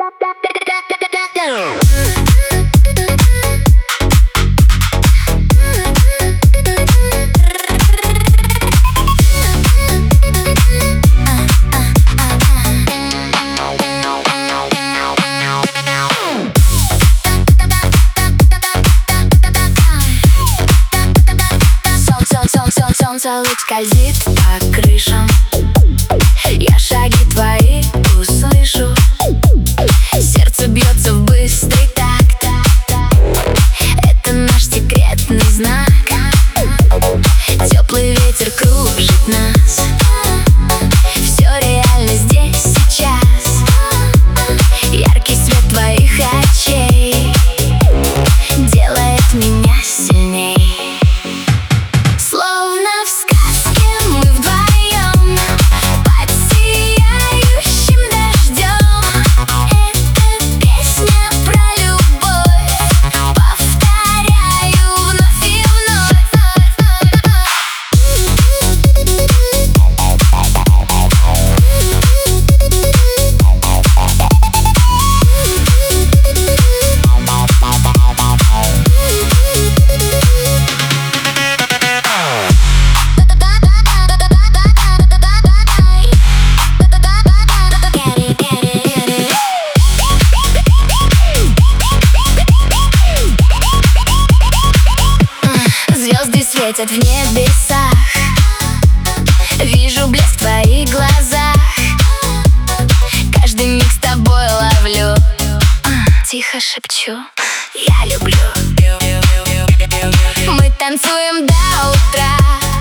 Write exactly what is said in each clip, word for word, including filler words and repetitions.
Солнце луч скользит по крышам, я шаги твои услышу. Сердце бьется в быстрый такт, это наш секретный знак. Теплый ветер кружит нас, все реально здесь, сейчас. Яркий свет твоих очей делает меня сильней. Звезды светят в небесах, вижу блеск в твоих глазах. Каждый миг с тобой ловлю, тихо шепчу: я люблю. Мы танцуем до утра,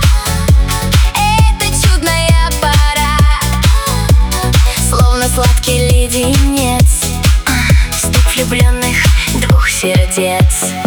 это чудная пора, словно сладкий леденец, стук влюбленных двух сердец.